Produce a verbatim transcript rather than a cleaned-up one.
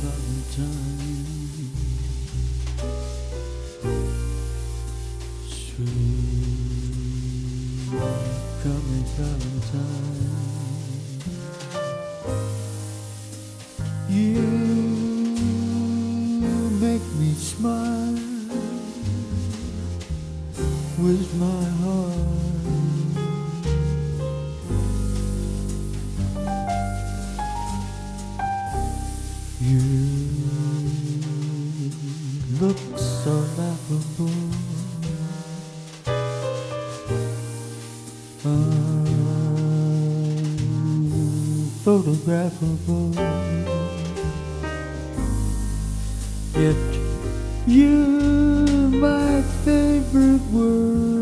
Valentine, sweet coming Valentine. You make me smile with my heart. You look so laughable, unphotographable, yet you're my favorite word.